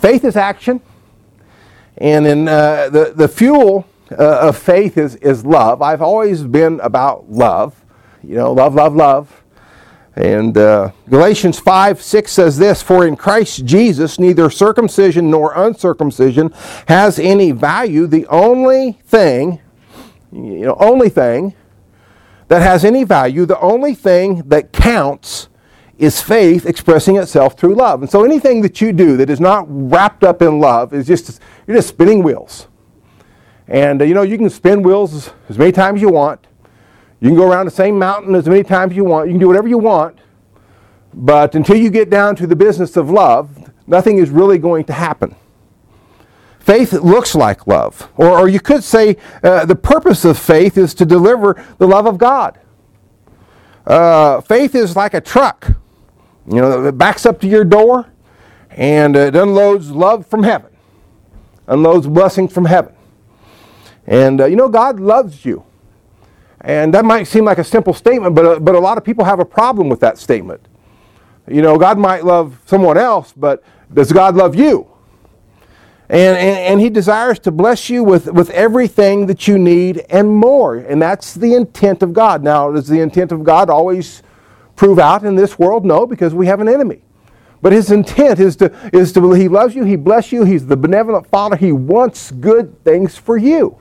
Faith is action, and in the fuel of faith is love. I've always been about love. Love, love, love. And Galatians 5:6 says this, "For in Christ Jesus neither circumcision nor uncircumcision has any value. The only thing that has any value, the only thing that counts is faith expressing itself through love." And so anything that you do that is not wrapped up in love is you're just spinning wheels. And you can spin wheels as many times as you want. You can go around the same mountain as many times as you want. You can do whatever you want. But until you get down to the business of love, nothing is really going to happen. Faith looks like love. Or you could say the purpose of faith is to deliver the love of God. Faith is like a truck. It backs up to your door and it unloads love from heaven. Unloads blessings from heaven. And God loves you. And that might seem like a simple statement, but a lot of people have a problem with that statement. God might love someone else, but does God love you? And He desires to bless you with everything that you need and more. And that's the intent of God. Now, does the intent of God always prove out in this world? No, because we have an enemy. But His intent is to He loves you, He bless you, He's the benevolent Father, He wants good things for you.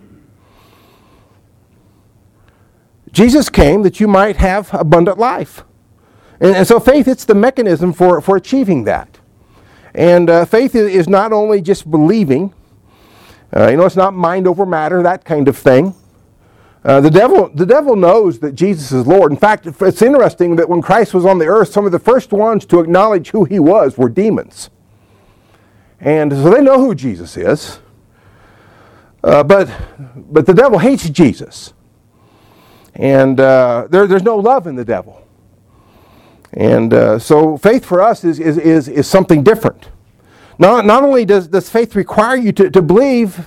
Jesus came that you might have abundant life. And so faith, it's the mechanism for achieving that. And faith is not only just believing. It's not mind over matter, that kind of thing. The devil knows that Jesus is Lord. In fact, it's interesting that when Christ was on the earth, some of the first ones to acknowledge who He was were demons. And so they know who Jesus is. But the devil hates Jesus. And there's no love in the devil. And so faith for us is something different. Not only does faith require you to believe,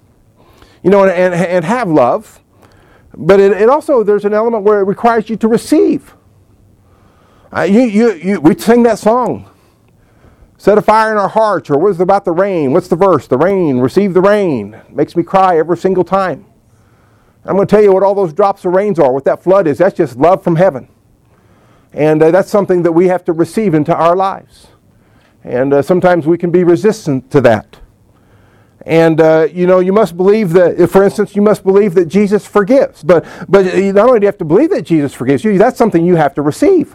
and have love, but it also, there's an element where it requires you to receive. We sing that song, "Set a fire in our hearts," or what is it about the rain? What's the verse? The rain, receive the rain. Makes me cry every single time. I'm going to tell you what all those drops of rains are, what that flood is. That's just love from heaven. And that's something that we have to receive into our lives. And sometimes we can be resistant to that. And, you must believe that, for instance, you must believe that Jesus forgives. But not only do you have to believe that Jesus forgives you, that's something you have to receive.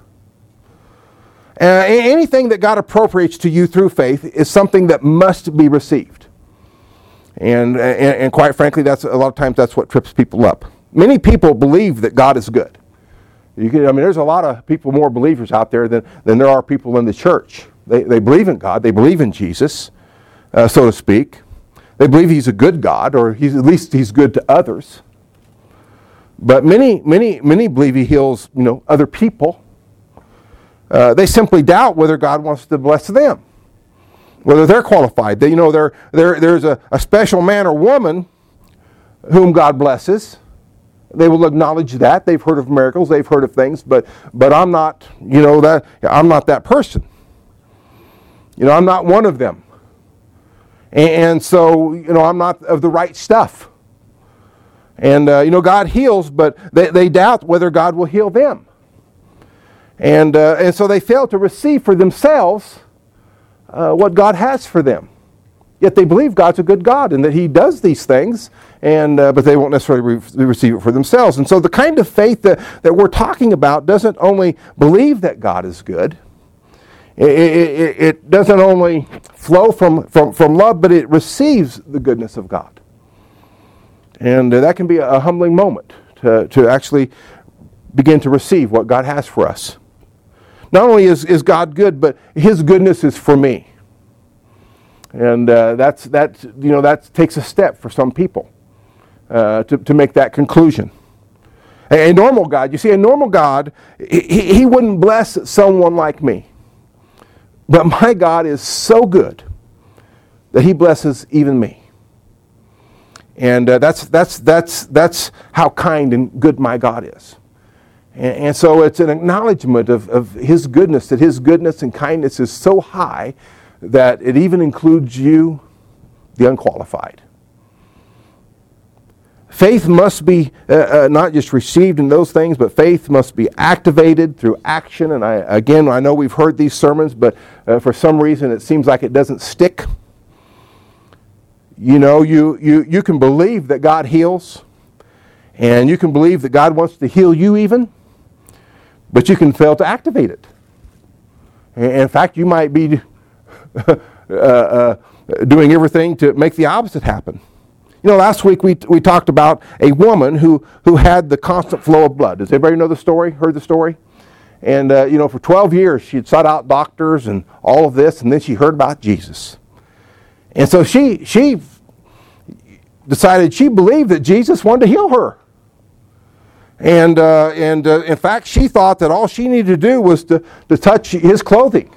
Anything that God appropriates to you through faith is something that must be received. And quite frankly, a lot of times that's what trips people up. Many people believe that God is good. There's a lot of people, more believers out there than there are people in the church. They believe in God. They believe in Jesus, so to speak. They believe He's a good God, or at least He's good to others. But many believe He heals, other people. They simply doubt whether God wants to bless them, whether they're qualified. There's a special man or woman whom God blesses. They will acknowledge that. They've heard of miracles. They've heard of things. But I'm not, I'm not that person. I'm not one of them. And so, I'm not of the right stuff. And, God heals, but they doubt whether God will heal them. And so they fail to receive for themselves what God has for them. Yet they believe God's a good God and that He does these things, but they won't necessarily receive it for themselves. And so the kind of faith that we're talking about doesn't only believe that God is good. It doesn't only flow from love, but it receives the goodness of God. And that can be a humbling moment to actually begin to receive what God has for us. Not only is God good, but His goodness is for me. And that takes a step for some people to make that conclusion. A normal God, a normal God, he wouldn't bless someone like me. But my God is so good that He blesses even me. And that's how kind and good my God is. And so it's an acknowledgement of His goodness, that His goodness and kindness is so high that it even includes you, the unqualified. Faith must be not just received in those things, but faith must be activated through action. And I know we've heard these sermons, but for some reason it seems like it doesn't stick. You know, you can believe that God heals, and you can believe that God wants to heal you even, but you can fail to activate it. In fact, you might be doing everything to make the opposite happen. You know, last week we talked about a woman who had the constant flow of blood. Does anybody know the story, heard the story? And, you know, for 12 years she had sought out doctors and all of this, and then she heard about Jesus. And so she decided she believed that Jesus wanted to heal her. And in fact, she thought that all she needed to do was to touch his clothing.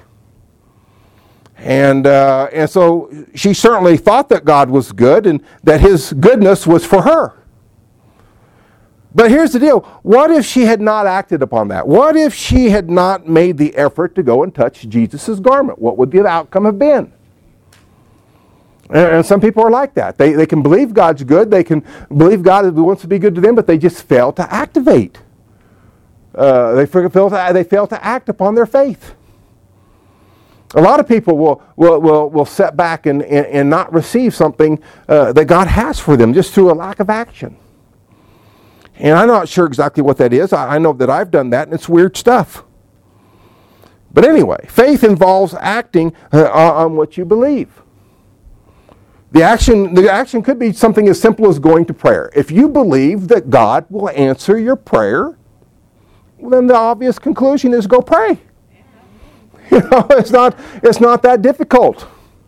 And so she certainly thought that God was good and that his goodness was for her. But here's the deal. What if she had not acted upon that? What if she had not made the effort to go and touch Jesus' garment? What would the outcome have been? And some people are like that. They can believe God's good. They can believe God wants to be good to them, but they just fail to activate. They fail to act upon their faith. A lot of people will set back and not receive something that God has for them just through a lack of action. And I'm not sure exactly what that is. I know that I've done that, and it's weird stuff. But anyway, faith involves acting on what you believe. The action could be something as simple as going to prayer. If you believe that God will answer your prayer, then the obvious conclusion is go pray. You know, it's not that difficult.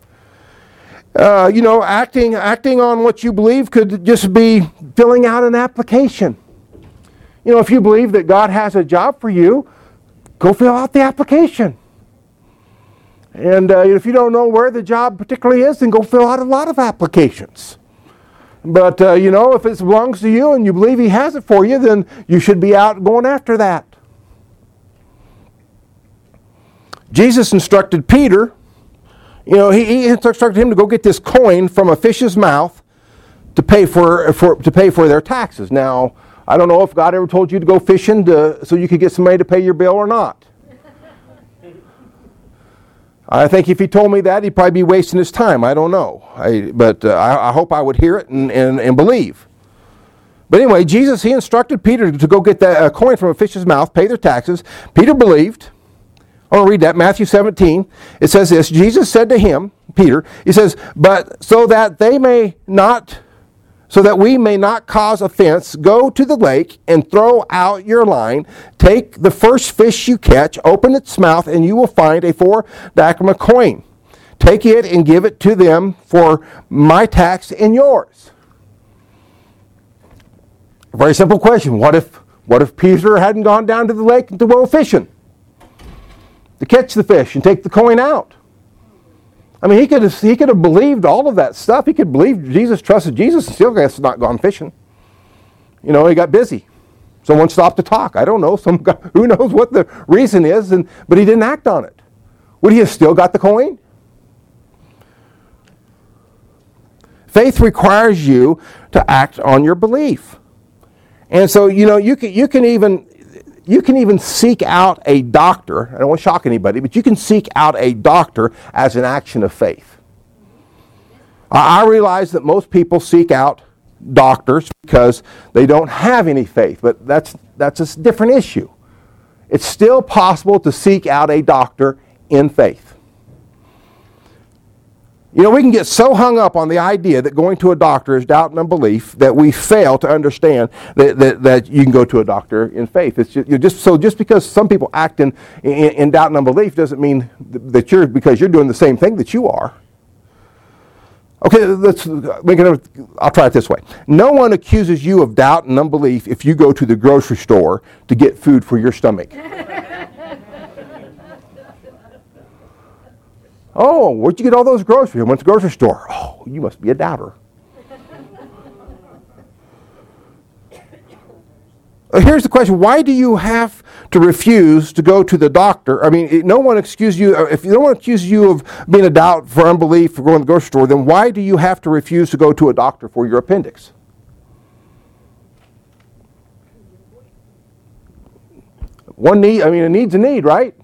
You know, acting on what you believe could just be filling out an application. You know, if you believe that God has a job for you, go fill out the application. And if you don't know where the job particularly is, then go fill out a lot of applications. But, you know, if it belongs to you and you believe he has it for you, then you should be out going after that. Jesus instructed Peter, you know, he instructed him to go get this coin from a fish's mouth to pay for their taxes. Now, I don't know if God ever told you to go fishing so you could get somebody to pay your bill or not. I think if he told me that, he'd probably be wasting his time. I don't know. But I hope I would hear it and believe. But anyway, Jesus, he instructed Peter to go get that coin from a fish's mouth, pay their taxes. Peter believed. I want to read that, Matthew 17. It says this, Jesus said to him, Peter, he says, but so that we may not cause offense, go to the lake and throw out your line. Take the first fish you catch, open its mouth, and you will find a 4 drachma coin. Take it and give it to them for my tax and yours. A very simple question. What if Peter hadn't gone down to the lake to go fishing to catch the fish and take the coin out? I mean, he could have believed all of that stuff. He could believe Jesus, trusted Jesus, and still has not gone fishing. You know, he got busy. Someone stopped to talk. I don't know. Who knows what the reason is, but he didn't act on it. Would he have still got the coin? Faith requires you to act on your belief. And so, you know, you can even seek out a doctor. I don't want to shock anybody, but you can seek out a doctor as an action of faith. I realize that most people seek out doctors because they don't have any faith, but that's a different issue. It's still possible to seek out a doctor in faith. You know, we can get so hung up on the idea that going to a doctor is doubt and unbelief that we fail to understand that you can go to a doctor in faith. It's just because some people act in doubt and unbelief doesn't mean that because you're doing the same thing that you are. Okay, I'll try it this way. No one accuses you of doubt and unbelief if you go to the grocery store to get food for your stomach. Oh, where'd you get all those groceries? I went to the grocery store. Oh, you must be a doubter. Here's the question. Why do you have to refuse to go to the doctor? I mean, no one accuses you, if no one accuses you of being a doubt for unbelief for going to the grocery store, then why do you have to refuse to go to a doctor for your appendix? A need's a need, right?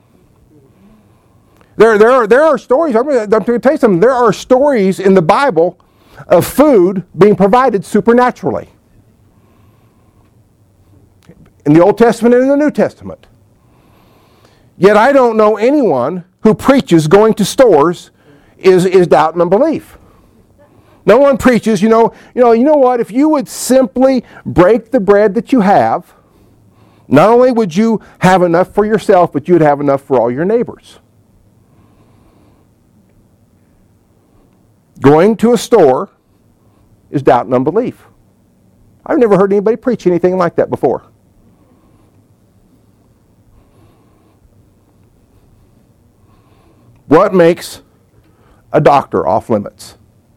There are stories, I'm going to tell you something, there are stories in the Bible of food being provided supernaturally. In the Old Testament and in the New Testament. Yet I don't know anyone who preaches going to stores is doubt and unbelief. No one preaches, you know what, if you would simply break the bread that you have, not only would you have enough for yourself, but you'd have enough for all your neighbors. Going to a store is doubt and unbelief. I've never heard anybody preach anything like that before. What makes a doctor off limits?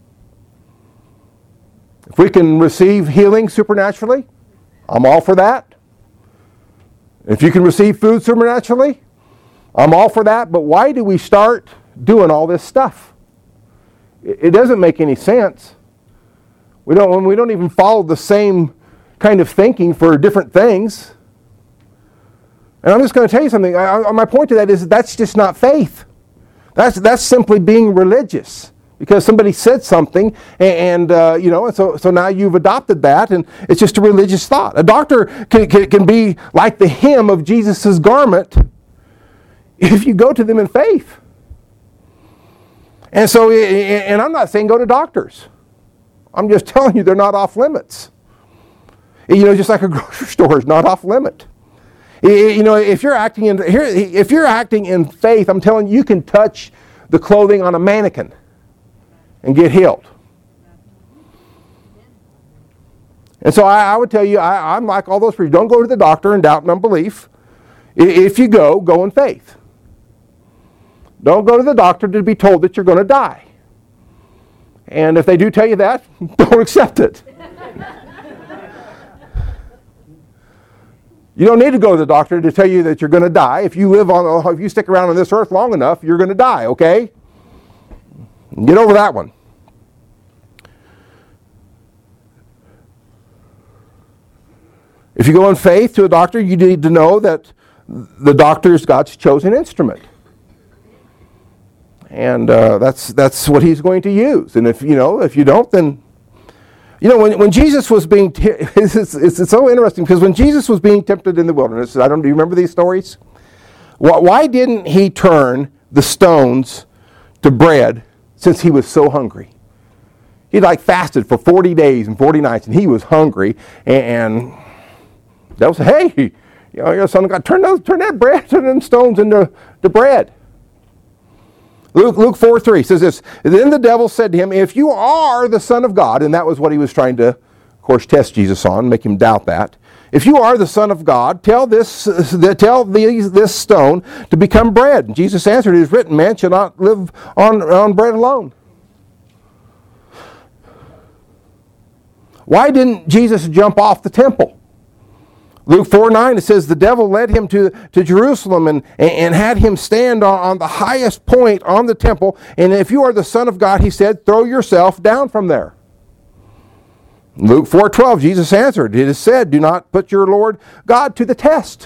If we can receive healing supernaturally, I'm all for that. If you can receive food supernaturally, I'm all for that. But why do we start doing all this stuff? It doesn't make any sense. We don't even follow the same kind of thinking for different things. And I'm just going to tell you something. My point to that is that's just not faith. That's simply being religious because somebody said something, and so now you've adopted that, and it's just a religious thought. A doctor can be like the hem of Jesus' garment if you go to them in faith. And so, and I'm not saying go to doctors. I'm just telling you they're not off limits. Just like a grocery store is not off limit. If you're acting in faith, I'm telling you, you can touch the clothing on a mannequin and get healed. And so I would tell you, I'm like all those people. Don't go to the doctor in doubt and unbelief. If you go in faith. Don't go to the doctor to be told that you're going to die. And if they do tell you that, don't accept it. You don't need to go to the doctor to tell you that you're going to die. If you stick around on this earth long enough, you're going to die, okay? Get over that one. If you go in faith to a doctor, you need to know that the doctor is God's chosen instrument. And that's what he's going to use. And if you don't, then when Jesus was being, it's so interesting because when Jesus was being tempted in the wilderness, do you remember these stories? Why didn't he turn the stones to bread since he was so hungry? He fasted for 40 days and 40 nights, and he was hungry. And that was, hey, your son of God, turn that bread, turn them stones into bread. Luke 4:3 says this, then the devil said to him, if you are the Son of God, and that was what he was trying to, of course, test Jesus on, make him doubt that. If you are the Son of God, tell this stone to become bread. And Jesus answered, it is written, man shall not live on bread alone. Why didn't Jesus jump off the temple? Luke 4:9, it says, the devil led him to Jerusalem and had him stand on the highest point on the temple. And if you are the Son of God, he said, throw yourself down from there. Luke 4:12, Jesus answered, it is said, do not put your Lord God to the test.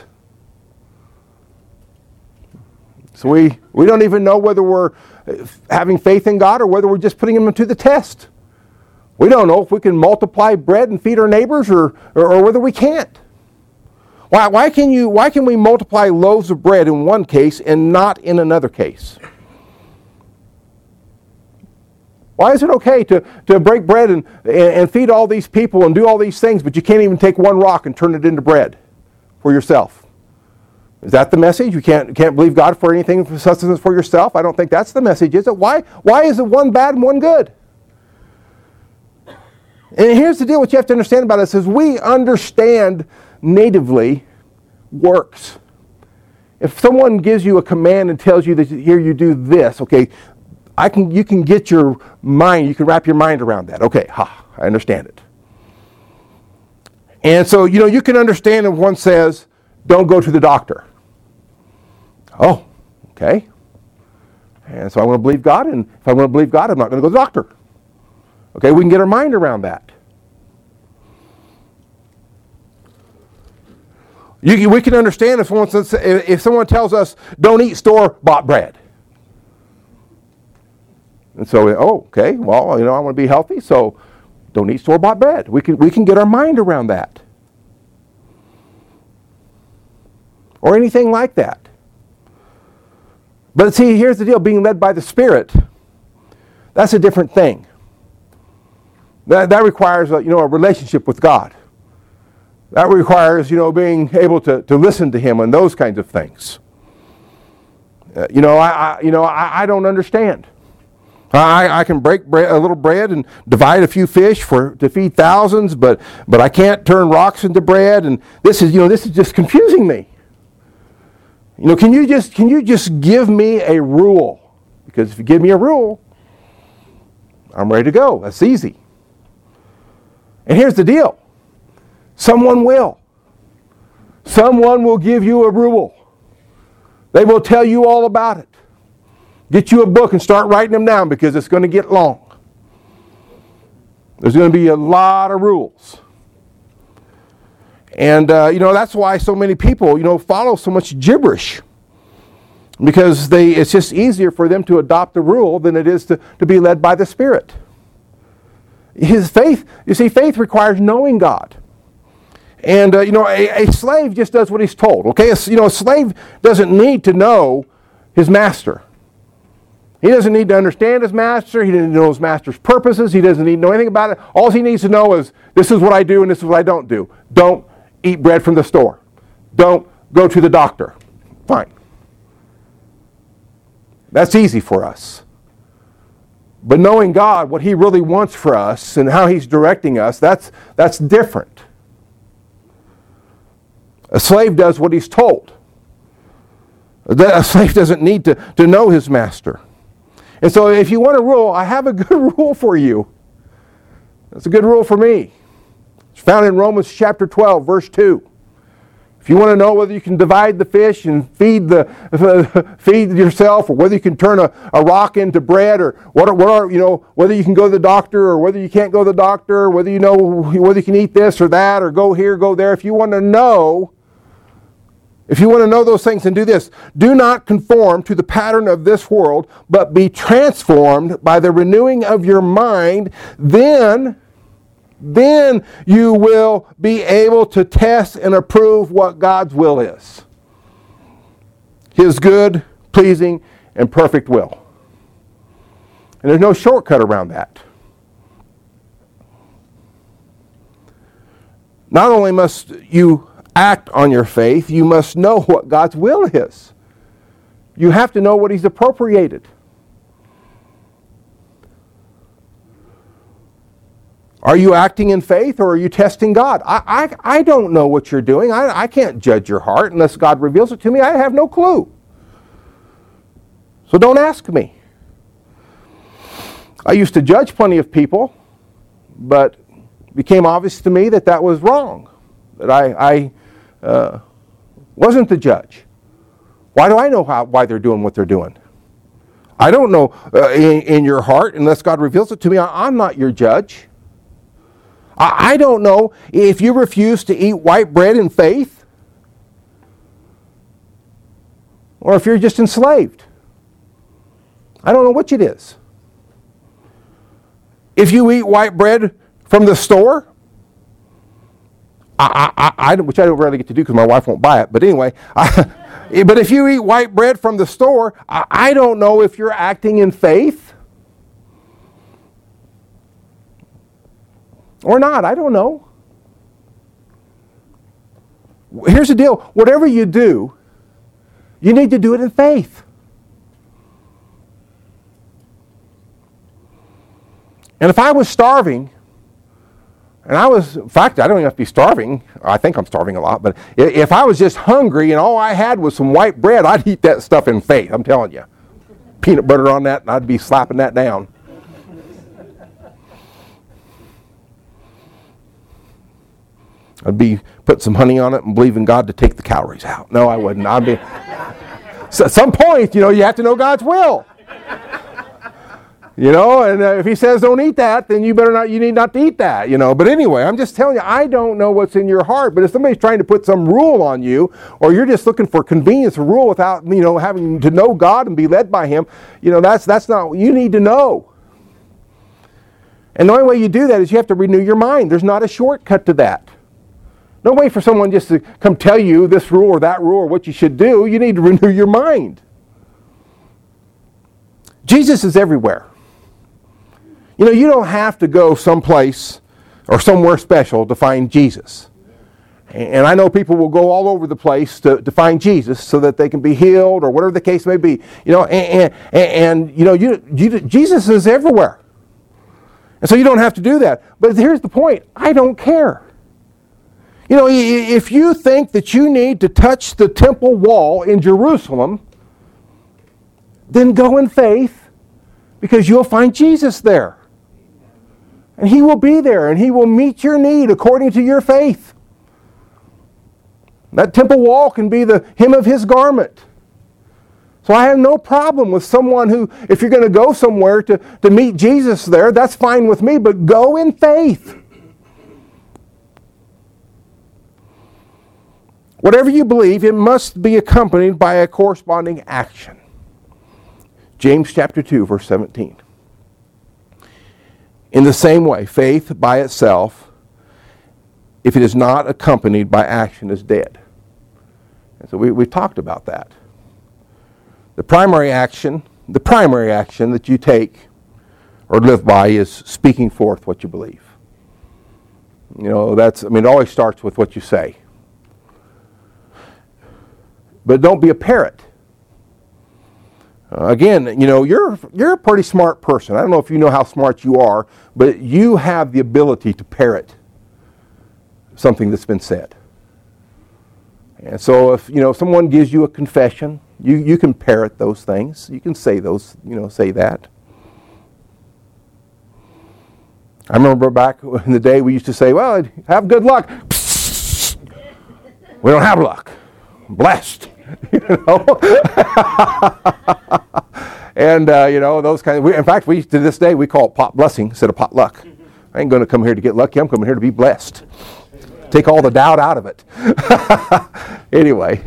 So we don't even know whether we're having faith in God or whether we're just putting him to the test. We don't know if we can multiply bread and feed our neighbors or whether we can't. Why can we multiply loaves of bread in one case and not in another case? Why is it okay to break bread and feed all these people and do all these things, but you can't even take one rock and turn it into bread for yourself? Is that the message? You can't believe God for anything for sustenance for yourself? I don't think that's the message, is it? Why is it one bad and one good? And here's the deal, what you have to understand about us is we understand natively works. If someone gives you a command and tells you that here you do this, okay, you can get your mind, you can wrap your mind around that. Okay, I understand it. And so, you can understand if one says, don't go to the doctor. Oh, okay. And so I want to believe God, and if I want to believe God, I'm not going to go to the doctor. Okay, we can get our mind around that. We can understand if someone tells us, don't eat store-bought bread. And so, okay, well, I want to be healthy, so don't eat store-bought bread. We can get our mind around that. Or anything like that. But see, here's the deal, being led by the Spirit, that's a different thing. That requires a relationship with God. That requires, being able to listen to Him and those kinds of things. I don't understand. I can break a little bread and divide a few fish to feed thousands, but I can't turn rocks into bread, and this is just confusing me. Can you just give me a rule? Because if you give me a rule, I'm ready to go. That's easy. And here's the deal. Someone will. Someone will give you a rule. They will tell you all about it. Get you a book and start writing them down because it's going to get long. There's going to be a lot of rules. And, that's why so many people, follow so much gibberish. Because it's just easier for them to adopt a rule than it is to be led by the Spirit. Faith requires knowing God. And, a slave just does what he's told. Okay, a slave doesn't need to know his master. He doesn't need to understand his master. He doesn't know his master's purposes. He doesn't need to know anything about it. All he needs to know is, this is what I do and this is what I don't do. Don't eat bread from the store. Don't go to the doctor. Fine. That's easy for us. But knowing God, what He really wants for us and how He's directing us, that's different. A slave does what he's told. A slave doesn't need to know his master. And so if you want a rule, I have a good rule for you. That's a good rule for me. It's found in Romans chapter 12, verse 2. If you want to know whether you can divide the fish and feed yourself, or whether you can turn a rock into bread, or whether you can go to the doctor, or whether you can't go to the doctor, or whether you can eat this or that, or go here, go there. If you want to know those things, then do this. Do not conform to the pattern of this world, but be transformed by the renewing of your mind. Then you will be able to test and approve what God's will is. His good, pleasing, and perfect will. And there's no shortcut around that. Not only must you act on your faith, you must know what God's will is. You have to know what He's appropriated. Are you acting in faith, or are you testing God? I don't know what you're doing. I can't judge your heart unless God reveals it to me. I have no clue. So don't ask me. I used to judge plenty of people, but it became obvious to me that was wrong. That I wasn't the judge. Why do I know why they're doing what they're doing? I don't know in your heart unless God reveals it to me. I'm not your judge. I don't know if you refuse to eat white bread in faith, or if you're just enslaved. I don't know which it is. If you eat white bread from the store, which I don't rarely get to do because my wife won't buy it, but anyway, but if you eat white bread from the store, I don't know if you're acting in faith or not. I don't know. Here's the deal. Whatever you do, you need to do it in faith. And if I was starving, in fact, I don't even have to be starving. I think I'm starving a lot, but if I was just hungry and all I had was some white bread, I'd eat that stuff in faith, I'm telling you. Peanut butter on that, and I'd be slapping that down. I'd be putting some honey on it and believing God to take the calories out. No, I wouldn't. I'd be... So at some point, you have to know God's will. And if He says don't eat that, then you need not to eat that, But anyway, I'm just telling you, I don't know what's in your heart. But if somebody's trying to put some rule on you, or you're just looking for convenience or rule without, having to know God and be led by Him, that's not what you need to know. And the only way you do that is you have to renew your mind. There's not a shortcut to that. No way for someone just to come tell you this rule or that rule or what you should do. You need to renew your mind. Jesus is everywhere. You don't have to go someplace or somewhere special to find Jesus. And I know people will go all over the place to find Jesus so that they can be healed or whatever the case may be. Jesus is everywhere. And so you don't have to do that. But here's the point. I don't care. If you think that you need to touch the temple wall in Jerusalem, then go in faith, because you'll find Jesus there. And He will be there, and He will meet your need according to your faith. That temple wall can be the hem of His garment. So I have no problem with someone who, if you're going to go somewhere to meet Jesus there, that's fine with me, but go in faith. Whatever you believe, it must be accompanied by a corresponding action. James chapter 2, verse 17. In the same way, faith by itself, if it is not accompanied by action, is dead. And so we've talked about that. The primary action that you take or live by is speaking forth what you believe. It always starts with what you say. But don't be a parrot. Again, you're a pretty smart person. I don't know if you know how smart you are, but you have the ability to parrot something that's been said. And so if someone gives you a confession, you can parrot those things. You can say those, say that. I remember back in the day we used to say, well, have good luck. We don't have luck. I'm blessed. And those kind of. In fact, to this day we call it pot blessing instead of pot luck. I ain't going to come here to get lucky. I'm coming here to be blessed. Take all the doubt out of it. Anyway,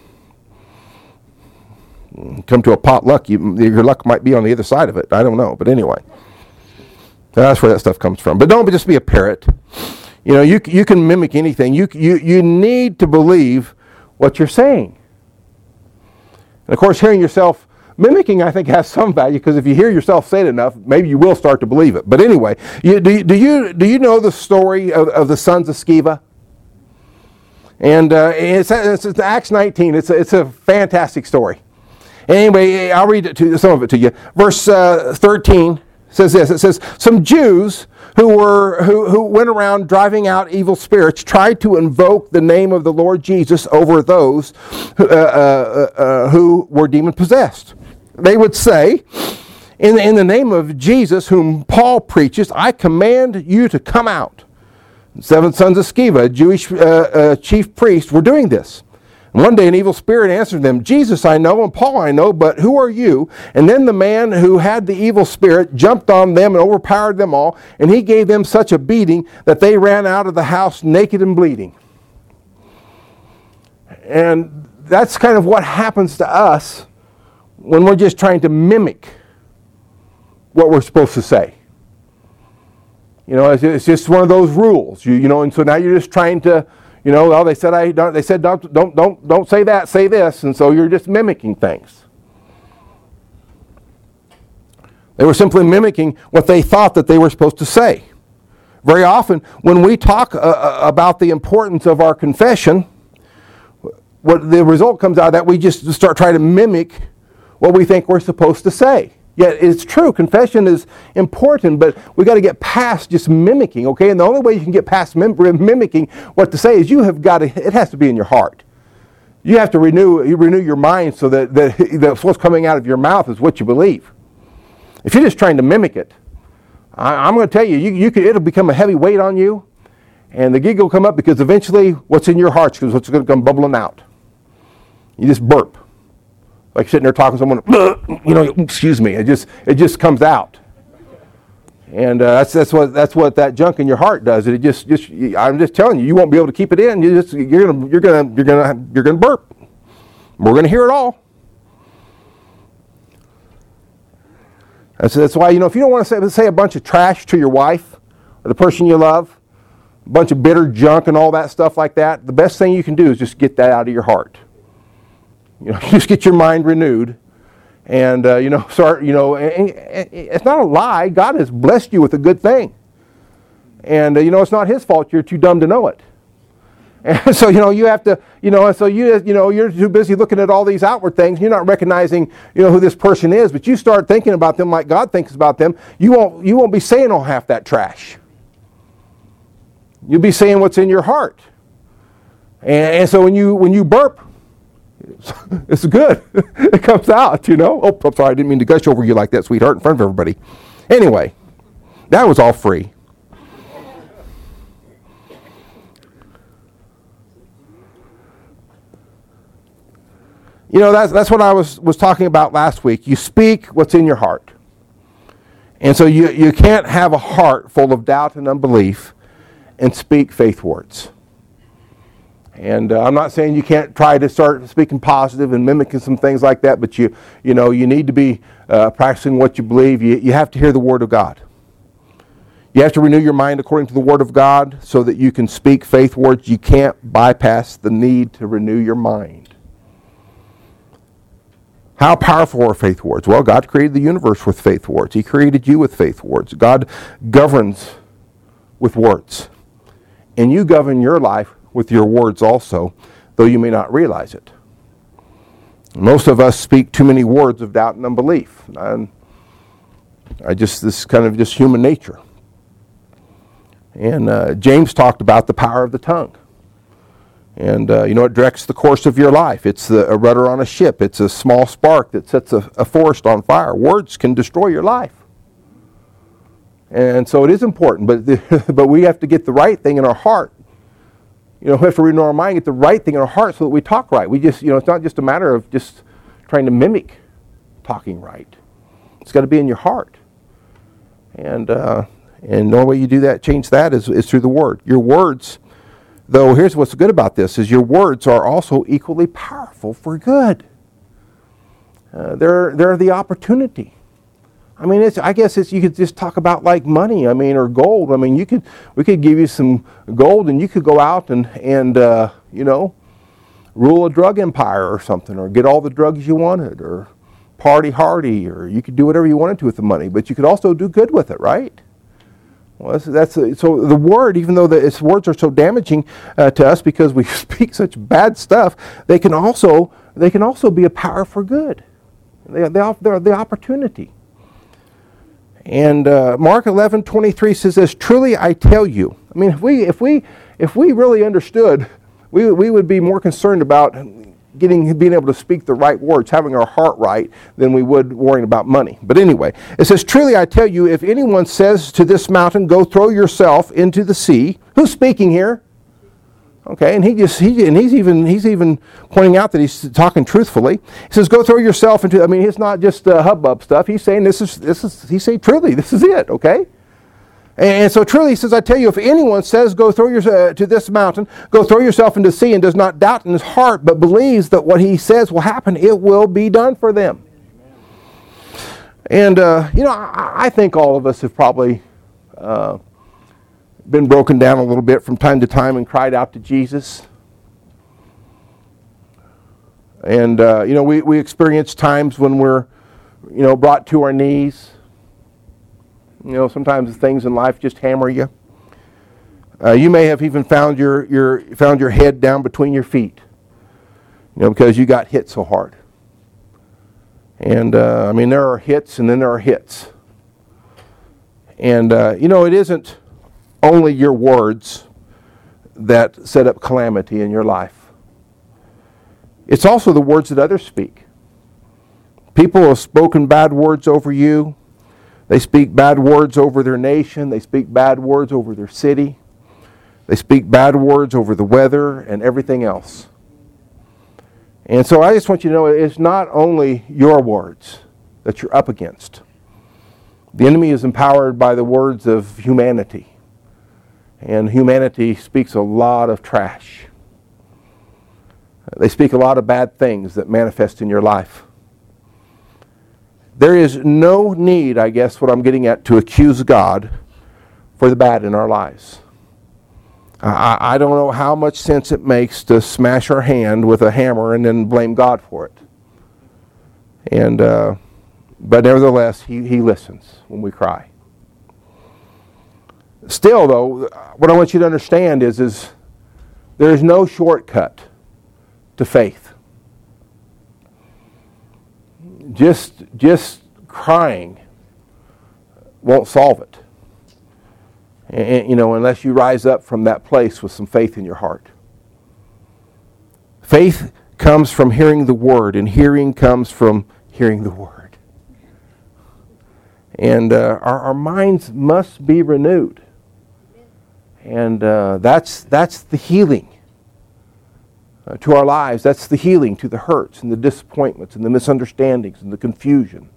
come to a pot luck. Your luck might be on the other side of it. I don't know, but anyway, that's where that stuff comes from. But don't just be a parrot. You can mimic anything. You need to believe what you're saying. And of course, hearing yourself mimicking, I think, has some value, because if you hear yourself say it enough, maybe you will start to believe it. But anyway, do you know the story of the sons of Sceva? And it's Acts 19. It's a fantastic story. Anyway, I'll read some of it to you. Verse 13 says this. It says, some Jews who went around driving out evil spirits tried to invoke the name of the Lord Jesus over those who were demon possessed. They would say, in the name of Jesus, whom Paul preaches, I command you to come out. 7 sons of Sceva, a Jewish chief priest, were doing this. And one day an evil spirit answered them, Jesus I know and Paul I know, but who are you? And then the man who had the evil spirit jumped on them and overpowered them all, and he gave them such a beating that they ran out of the house naked and bleeding. And that's kind of what happens to us when we're just trying to mimic what we're supposed to say. It's just one of those rules. And so now you're just trying to, well, they said don't say that, say this, and so you're just mimicking things. They were simply mimicking what they thought that they were supposed to say. Very often, when we talk about the importance of our confession, what the result comes out of that, we just start trying to mimic what we think we're supposed to say. Yet it's true, confession is important, but we got to get past just mimicking, okay? And the only way you can get past mimicking what to say is it has to be in your heart. You have to renew your mind so that what's coming out of your mouth is what you believe. If you're just trying to mimic it, I'm going to tell you, it'll become a heavy weight on you, And the giggle will come up because eventually what's in your heart is what's going to come bubbling out. You just burp. Like sitting there talking to someone, excuse me, it just comes out. And that's what that junk in your heart does. I'm just telling you, you won't be able to keep it in. You're gonna burp. We're gonna hear it all. That's why, if you don't want to say a bunch of trash to your wife or the person you love, a bunch of bitter junk and all that stuff like that, the best thing you can do is just get that out of your heart. Just get your mind renewed, and start. It's not a lie. God has blessed you with a good thing, and it's not His fault. You're too dumb to know it. And so you have to. You're too busy looking at all these outward things. You're not recognizing who this person is. But you start thinking about them like God thinks about them. You won't be saying all half that trash. You'll be saying what's in your heart, and so when you burp, it's good. It comes out, Oh, I'm sorry, I didn't mean to gush over you like that, sweetheart, in front of everybody. Anyway, that was all free. That's what I was talking about last week. You speak what's in your heart. And so you can't have a heart full of doubt and unbelief and speak faith words. And I'm not saying you can't try to start speaking positive and mimicking some things like that, but you need to be practicing what you believe. You have to hear the Word of God. You have to renew your mind according to the Word of God so that you can speak faith words. You can't bypass the need to renew your mind. How powerful are faith words? Well, God created the universe with faith words. He created you with faith words. God governs with words. And you govern your life with your words also, though you may not realize it. Most of us speak too many words of doubt and unbelief. And this is kind of just human nature. And James talked about the power of the tongue. And it directs the course of your life. It's a rudder on a ship. It's a small spark that sets a forest on fire. Words can destroy your life. And so it is important, but we have to get the right thing in our heart. We have to renew our mind, get the right thing in our heart so that we talk right. We just, it's not just a matter of just trying to mimic talking right. It's got to be in your heart. And the only way you do that, change that, is through the Word. Your words, though, here's what's good about this, is your words are also equally powerful for good. They're the opportunity. I mean, you could just talk about like money, or gold. We could give you some gold and you could go out and rule a drug empire or something, or get all the drugs you wanted, or party hardy, or you could do whatever you wanted to with the money, but you could also do good with it, right? Well, so the Word, even though its words are so damaging to us because we speak such bad stuff, they can also be a power for good. They're the opportunity. And Mark 11:23 says this, "Truly I tell you." If we really understood, we would be more concerned about being able to speak the right words, having our heart right, than we would worrying about money. But anyway, it says, "Truly I tell you, if anyone says to this mountain, 'Go throw yourself into the sea,'" who's speaking here? Okay, and he's even pointing out that he's talking truthfully. He says, "Go throw yourself into." It's not just hubbub stuff. He's saying he's saying truly, this is it. Okay, and so truly, he says, "I tell you, if anyone says, 'Go throw yourself to this mountain, go throw yourself into the sea,' and does not doubt in his heart, but believes that what he says will happen, it will be done for them." And I think all of us have probably been broken down a little bit from time to time and cried out to Jesus. And we experience times when we're brought to our knees. Sometimes things in life just hammer you. You may have even found your head down between your feet, because you got hit so hard. And there are hits and then there are hits. And it isn't only your words that set up calamity in your life. It's also the words that others speak. People have spoken bad words over you. They speak bad words over their nation. They speak bad words over their city. They speak bad words over the weather and everything else. And so I just want you to know it's not only your words that you're up against. The enemy is empowered by the words of humanity. And humanity speaks a lot of trash. They speak a lot of bad things that manifest in your life. There is no need, I guess what I'm getting at, to accuse God for the bad in our lives. I don't know how much sense it makes to smash our hand with a hammer and then blame God for it. And but nevertheless, he listens when we cry. Still, though, what I want you to understand is there is no shortcut to faith. Just crying won't solve it. And, unless you rise up from that place with some faith in your heart. Faith comes from hearing the Word, and hearing comes from hearing the Word. And our minds must be renewed. And that's the healing to our lives. That's the healing to the hurts and the disappointments and the misunderstandings and the confusion.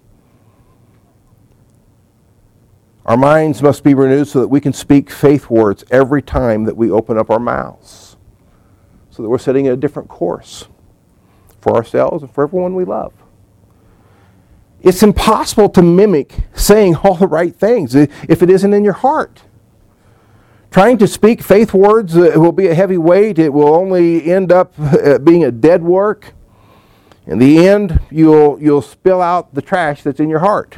Our minds must be renewed so that we can speak faith words every time that we open up our mouths, so that we're setting a different course for ourselves and for everyone we love. It's impossible to mimic saying all the right things if it isn't in your heart. Trying to speak faith words will be a heavy weight. It will only end up being a dead work. In the end, you'll spill out the trash that's in your heart.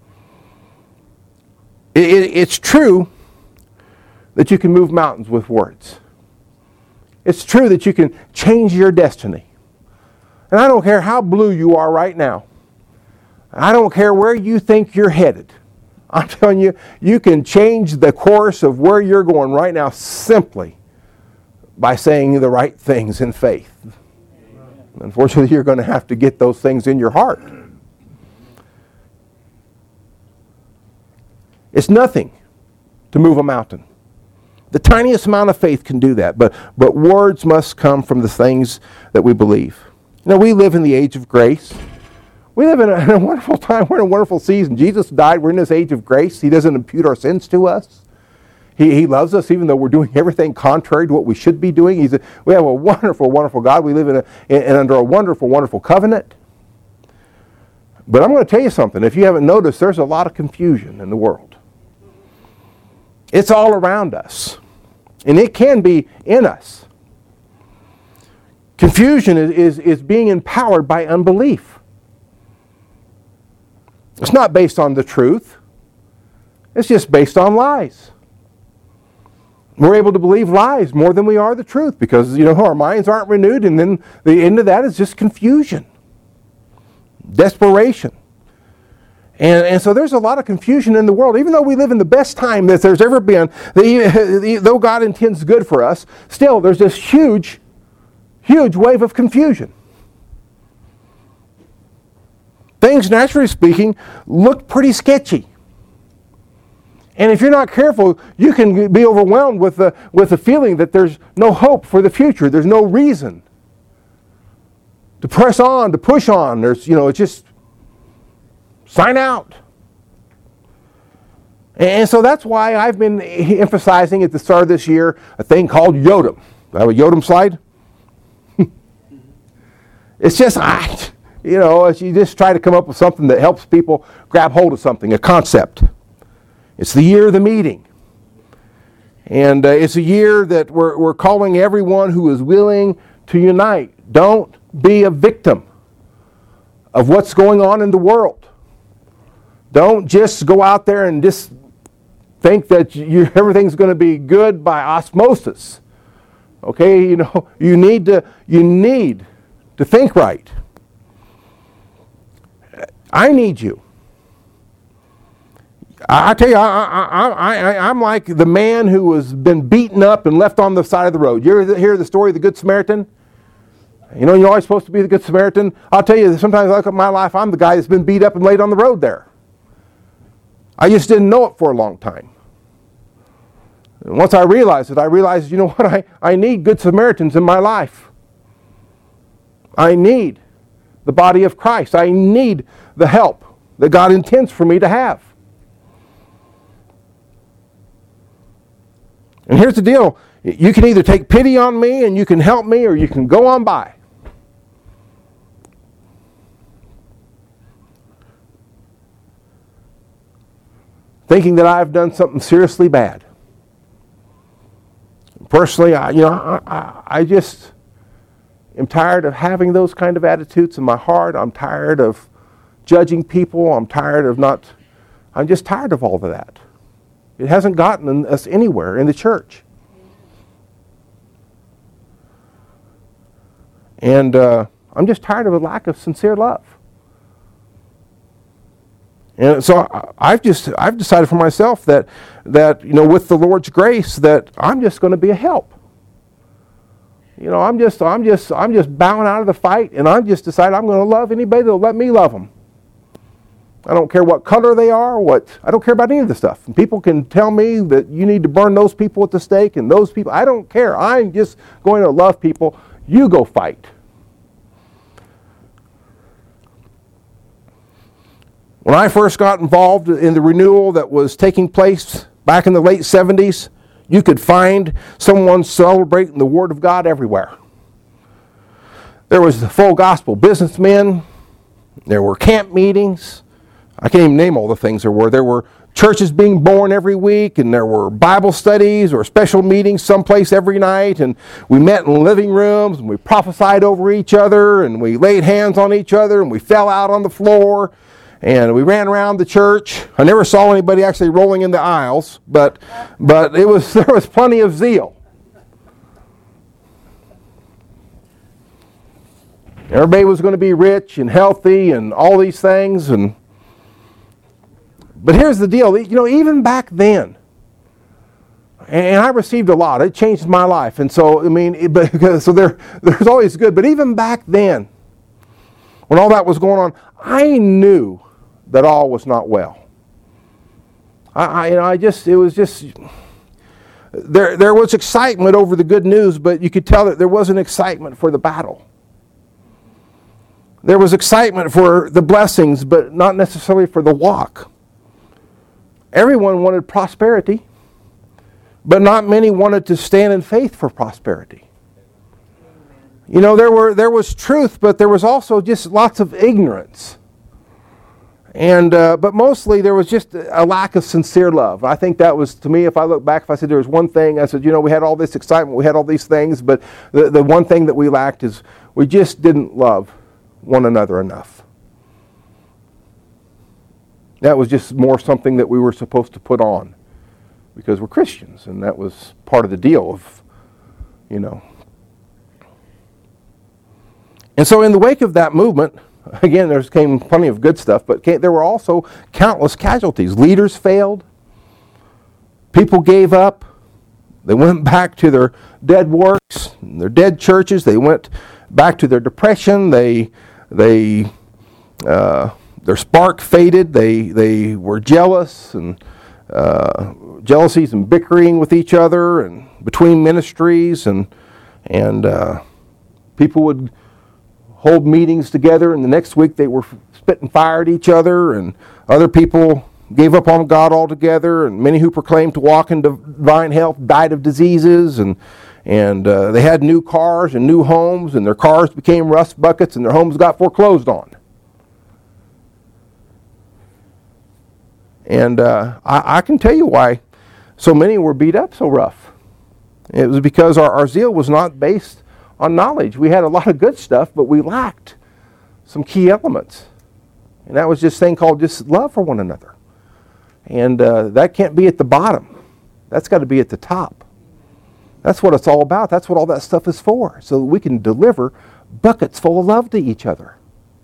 It's true that you can move mountains with words. It's true that you can change your destiny. And I don't care how blue you are right now. I don't care where you think you're headed. I'm telling you, you can change the course of where you're going right now simply by saying the right things in faith. Unfortunately, you're going to have to get those things in your heart. It's nothing to move a mountain. The tiniest amount of faith can do that, but words must come from the things that we believe. We live in the age of grace. We live in a wonderful time. We're in a wonderful season. Jesus died. We're in this age of grace. He doesn't impute our sins to us. He loves us even though we're doing everything contrary to what we should be doing. We have a wonderful, wonderful God. We live under a wonderful, wonderful covenant. But I'm going to tell you something. If you haven't noticed, there's a lot of confusion in the world. It's all around us. And it can be in us. Confusion is being empowered by unbelief. It's not based on the truth. It's just based on lies. We're able to believe lies more than we are the truth because, our minds aren't renewed, and then the end of that is just confusion, desperation. And so there's a lot of confusion in the world. Even though we live in the best time that there's ever been, though God intends good for us, still there's this huge, huge wave of confusion. Things, naturally speaking, look pretty sketchy. And if you're not careful, you can be overwhelmed with the feeling that there's no hope for the future. There's no reason to press on, to push on. There's, it's just sign out. And so that's why I've been emphasizing at the start of this year a thing called Yodem. Do I have a Yodem slide? It's just, you just try to come up with something that helps people grab hold of something, a concept. It's the year of the meeting. And it's a year that we're calling everyone who is willing to unite. Don't be a victim of what's going on in the world. Don't just go out there and just think that everything's going to be good by osmosis. Okay, you need to think right. I need you. I tell you, I'm like the man who has been beaten up and left on the side of the road. You ever hear the story of the Good Samaritan? You're always supposed to be the Good Samaritan. I'll tell you, sometimes I look at my life, I'm the guy that's been beat up and laid on the road there. I just didn't know it for a long time. And once I realized it, I realized, you know what, I need good Samaritans in my life. I need the body of Christ. I need the help that God intends for me to have. And here's the deal. You can either take pity on me and you can help me, or you can go on by. Thinking that I've done something seriously bad. Personally, I just am tired of having those kind of attitudes in my heart. I'm tired of judging people. I'm just tired of all of that. It hasn't gotten us anywhere in the church. And I'm just tired of a lack of sincere love. And so I've decided for myself that with the Lord's grace, that I'm just going to be a help. I'm just bowing out of the fight, and I'm just decided I'm going to love anybody that'll let me love them. I don't care what color they are, I don't care about any of the stuff. And people can tell me that you need to burn those people at the stake and those people. I don't care. I'm just going to love people. You go fight. When I first got involved in the renewal that was taking place back in the late 70s, you could find someone celebrating the Word of God everywhere. There was the full gospel businessmen. There were camp meetings. I can't even name all the things there were. There were churches being born every week, and there were Bible studies or special meetings someplace every night, and we met in living rooms, and we prophesied over each other, and we laid hands on each other, and we fell out on the floor, and we ran around the church. I never saw anybody actually rolling in the aisles, but there was plenty of zeal. Everybody was going to be rich and healthy and all these things, but here's the deal, even back then, and I received a lot. It changed my life, and so there's always good. But even back then, when all that was going on, I knew that all was not well. There was excitement over the good news, but you could tell that there wasn't excitement for the battle. There was excitement for the blessings, but not necessarily for the walk. Everyone wanted prosperity, but not many wanted to stand in faith for prosperity. There was truth, but there was also just lots of ignorance. And but mostly there was just a lack of sincere love. I think that was, to me, if I look back, if I said there was one thing, I said, we had all this excitement, we had all these things, but the one thing that we lacked is we just didn't love one another enough. That was just more something that we were supposed to put on because we're Christians, and that was part of the deal of, And so in the wake of that movement, again, there came plenty of good stuff, but there were also countless casualties. Leaders failed. People gave up. They went back to their dead works, their dead churches. They went back to their depression. Their spark faded. They were jealous, and jealousies and bickering with each other and between ministries, and people would hold meetings together, and the next week they were spitting fire at each other, and other people gave up on God altogether, and many who proclaimed to walk in divine health died of diseases, and they had new cars and new homes, and their cars became rust buckets, and their homes got foreclosed on. And I can tell you why so many were beat up so rough. It was because our zeal was not based on knowledge. We had a lot of good stuff, but we lacked some key elements. And that was this thing called just love for one another. And that can't be at the bottom. That's got to be at the top. That's what it's all about. That's what all that stuff is for, so that we can deliver buckets full of love to each other.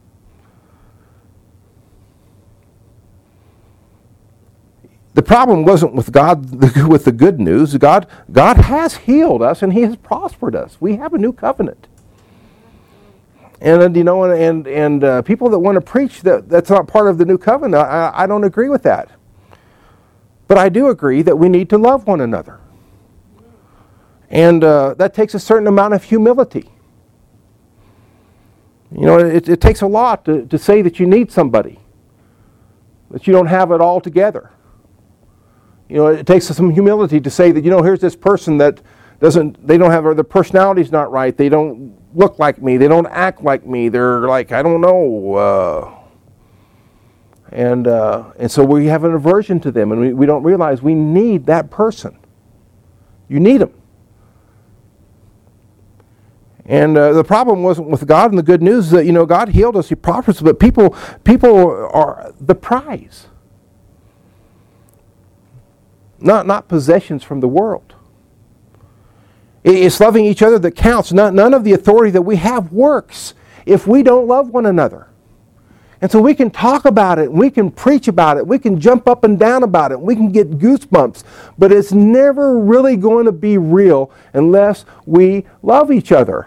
The problem wasn't with God, with the good news. God has healed us, and He has prospered us. We have a new covenant. And people that want to preach that's not part of the new covenant, I don't agree with that. But I do agree that we need to love one another. And that takes a certain amount of humility. You know, it takes a lot to say that you need somebody, that you don't have it all together. You know, it takes some humility to say that, you know, here's this person that they don't have, their personality's not right, they don't look like me, they don't act like me, they're like, I don't know. And so we have an aversion to them, and we don't realize we need that person. You need them. And the problem wasn't with God, and the good news is that, you know, God healed us, He prospered us, but people are the prize. Not possessions from the world. It's loving each other that counts. None of the authority that we have works if we don't love one another. And so we can talk about it, we can preach about it, we can jump up and down about it, we can get goosebumps, but it's never really going to be real unless we love each other.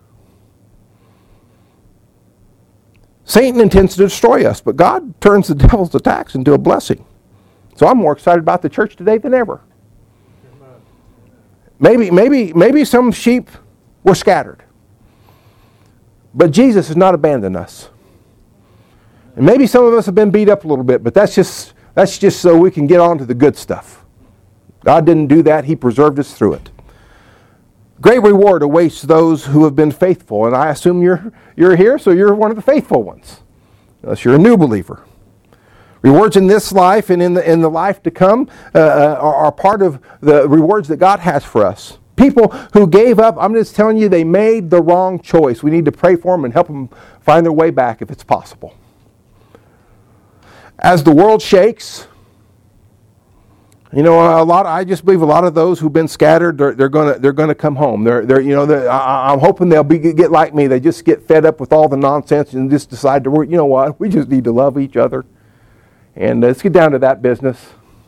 Satan intends to destroy us, but God turns the devil's attacks into a blessing. So I'm more excited about the church today than ever. Maybe some sheep were scattered, but Jesus has not abandoned us. And maybe some of us have been beat up a little bit, but that's just so we can get on to the good stuff. God didn't do that. He preserved us through it. Great reward awaits those who have been faithful, and I assume you're here, so you're one of the faithful ones, unless you're a new believer. Rewards in this life and in the life to come are part of the rewards that God has for us. People who gave up, I'm just telling you, they made the wrong choice. We need to pray for them and help them find their way back if it's possible. As the world shakes, you know, I just believe a lot of those who've been scattered, they're gonna come home. I'm hoping they'll get like me. They just get fed up with all the nonsense and just decide to work. You know what? We just need to love each other, and let's get down to that business.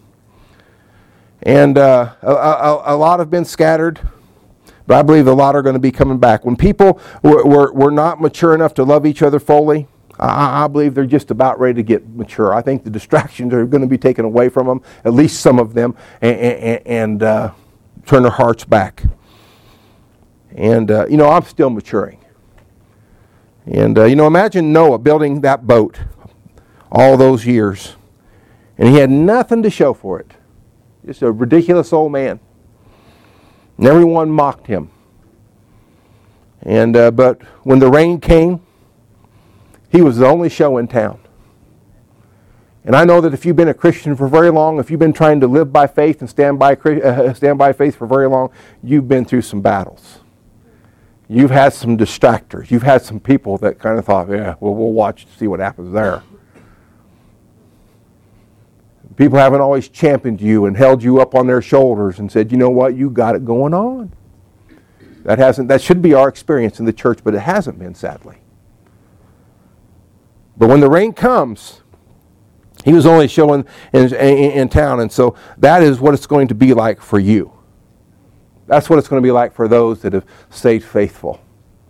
And a lot have been scattered, but I believe a lot are going to be coming back. When people were not mature enough to love each other fully, I believe they're just about ready to get mature. I think the distractions are going to be taken away from them, at least some of them, and turn their hearts back. And, you know, I'm still maturing. And, you know, imagine Noah building that boat all those years, and he had nothing to show for it. Just a ridiculous old man. And everyone mocked him. And but when the rain came, he was the only show in town. And I know that if you've been a Christian for very long, if you've been trying to live by faith and stand by faith for very long, you've been through some battles. You've had some distractors. You've had some people that kind of thought, yeah, well, we'll watch and see what happens there. People haven't always championed you and held you up on their shoulders and said, you know what, you got it going on. That should be our experience in the church, but it hasn't been, sadly. But when the rain comes, he was only showing in town, and so that is what it's going to be like for you. That's what it's going to be like for those that have stayed faithful.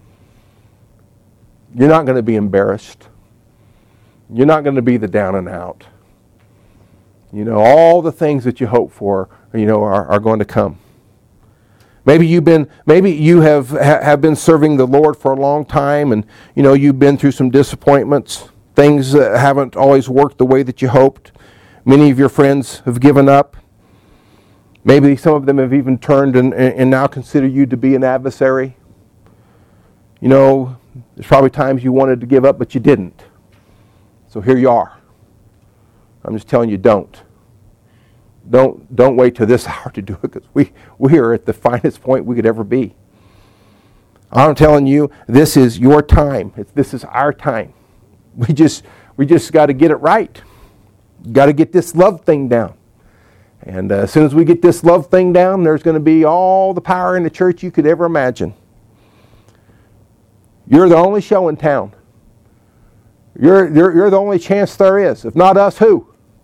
You're not going to be embarrassed. You're not going to be the down and out. You know, all the things that you hope for, you know, are going to come. Maybe you have been serving the Lord for a long time, and you know you've been through some disappointments. Things haven't always worked the way that you hoped. Many of your friends have given up. Maybe some of them have even turned and now consider you to be an adversary. You know, there's probably times you wanted to give up, but you didn't. So here you are. I'm just telling you, don't wait till this hour to do it, because we are at the finest point we could ever be. I'm telling you, this is your time. This is our time. We just got to get it right. Got to get this love thing down. And as soon as we get this love thing down, there's going to be all the power in the church you could ever imagine. You're the only show in town. You're the only chance there is. If not us, who?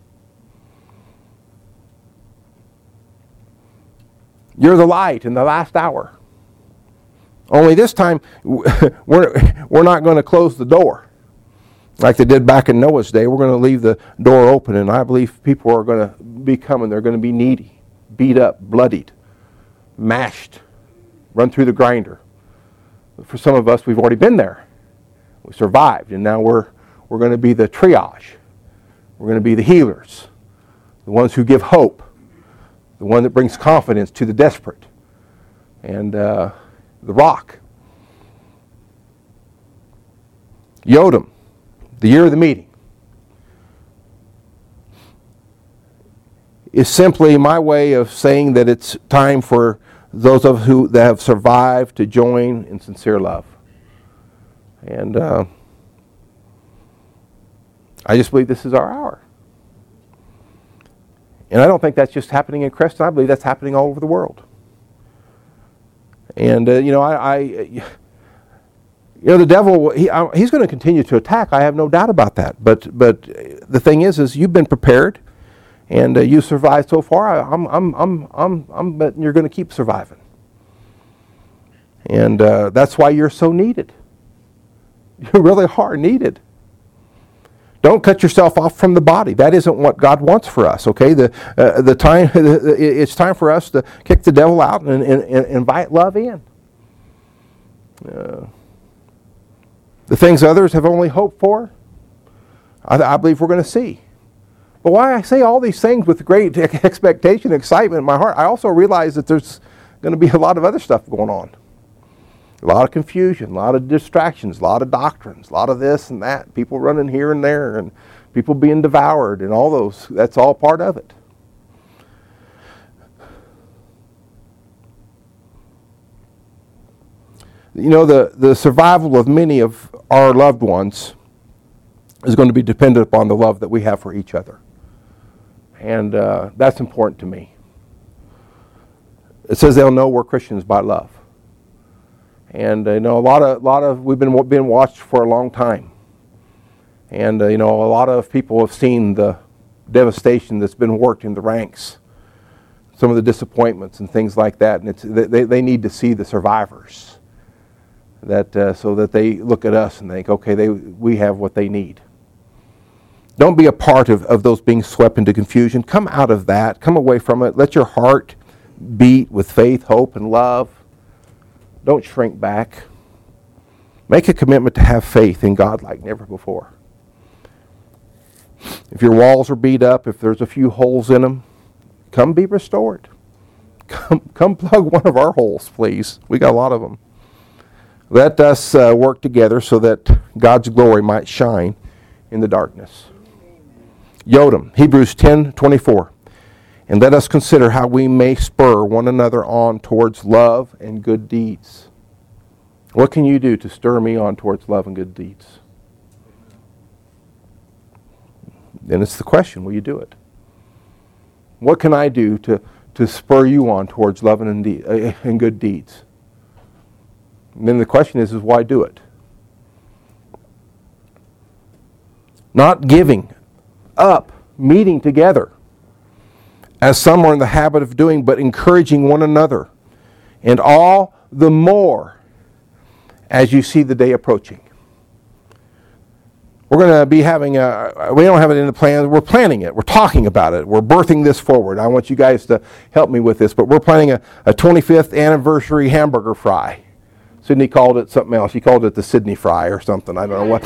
You're the light in the last hour. Only this time, we're not going to close the door like they did back in Noah's day. We're going to leave the door open, and I believe people are going to be coming. They're going to be needy, beat up, bloodied, mashed, run through the grinder. For some of us, we've already been there. We survived, and now we're going to be the triage. We're going to be the healers, the ones who give hope, the one that brings confidence to the desperate, and the rock. Yodam, the year of the meeting, is simply my way of saying that it's time for those of us who that have survived to join in sincere love. And I just believe this is our hour. And I don't think that's just happening in Creston. I believe that's happening all over the world. And, the devil, he's going to continue to attack. I have no doubt about that. But the thing is you've been prepared, and you survived so far. I'm betting you're going to keep surviving. And that's why you're so needed. You really are needed. Don't cut yourself off from the body. That isn't what God wants for us. Okay, it's time for us to kick the devil out and invite love in. The things others have only hoped for, I believe we're going to see. But why I say all these things with great expectation and excitement in my heart, I also realize that there's going to be a lot of other stuff going on. A lot of confusion, a lot of distractions, a lot of doctrines, a lot of this and that, people running here and there, and people being devoured, and all those. That's all part of it. The survival of many of our loved ones is going to be dependent upon the love that we have for each other. And that's important to me. It says they'll know we're Christians by love. And a lot of we've been watched for a long time, and a lot of people have seen the devastation that's been worked in the ranks, some of the disappointments and things like that. And they need to see the survivors, so that they look at us and think, okay, we have what they need. Don't be a part of those being swept into confusion. Come out of that. Come away from it. Let your heart beat with faith, hope, and love. Don't shrink back. Make a commitment to have faith in God like never before. If your walls are beat up, if there's a few holes in them, come be restored. Come plug one of our holes, please. We got a lot of them. Let us work together so that God's glory might shine in the darkness. Yodam, Hebrews 10:24. And let us consider how we may spur one another on towards love and good deeds. What can you do to stir me on towards love and good deeds? Then it's the question, will you do it? What can I do to spur you on towards love and good deeds? And then the question is why do it? Not giving up, meeting together, as some are in the habit of doing, but encouraging one another, and all the more as you see the day approaching. We're going to be having we don't have it in the plan, we're planning it, we're talking about it, we're birthing this forward. I want you guys to help me with this, but we're planning a 25th anniversary hamburger fry. Sydney called it something else. He called it the Sydney fry or something. I don't know what.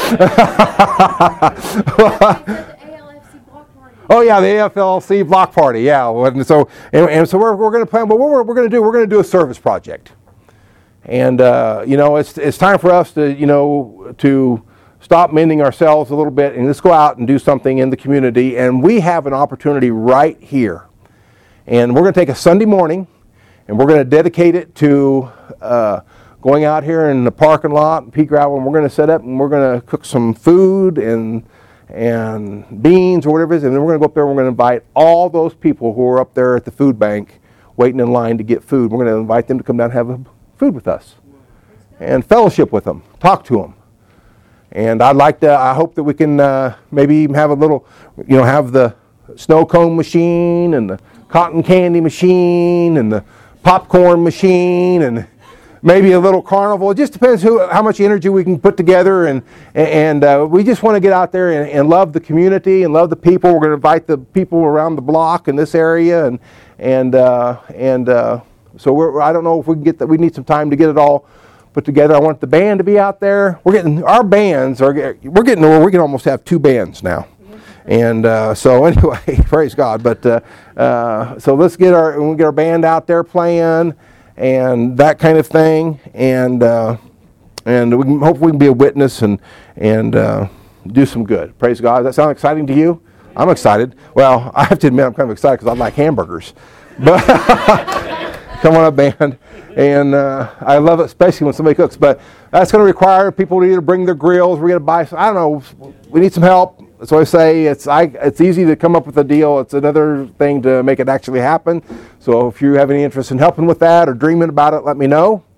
Oh yeah, the AFLC block party. Yeah, and so we're going to plan. But what we're going to do a service project, and it's time for us to stop mending ourselves a little bit and let's go out and do something in the community. And we have an opportunity right here, and we're going to take a Sunday morning, and we're going to dedicate it to going out here in the parking lot and pea gravel, and we're going to set up and we're going to cook some food and beans or whatever it is, and then we're going to go up there and we're going to invite all those people who are up there at the food bank waiting in line to get food. We're going to invite them to come down and have food with us and fellowship with them, talk to them. And I hope that we can maybe even have a little, have the snow cone machine and the cotton candy machine and the popcorn machine and maybe a little carnival. It just depends how much energy we can put together, and we just want to get out there and love the community and love the people. We're going to invite the people around the block in this area, and So I don't know if we can get that. We need some time to get it all put together. I want the band to be out there. We're getting where we can almost have 2 bands now. And so anyway, praise God. But so let's get our band out there playing and that kind of thing, and we can hopefully we can be a witness and do some good. Praise God. Does that sound exciting to you? I'm excited. Well, I have to admit I'm kind of excited because I like hamburgers. But come on up, band. And I love it, especially when somebody cooks. But that's going to require people to either bring their grills. We're going to buy. I don't know. We need some help. That's what I say. It's easy to come up with a deal. It's another thing to make it actually happen. So if you have any interest in helping with that or dreaming about it, let me know.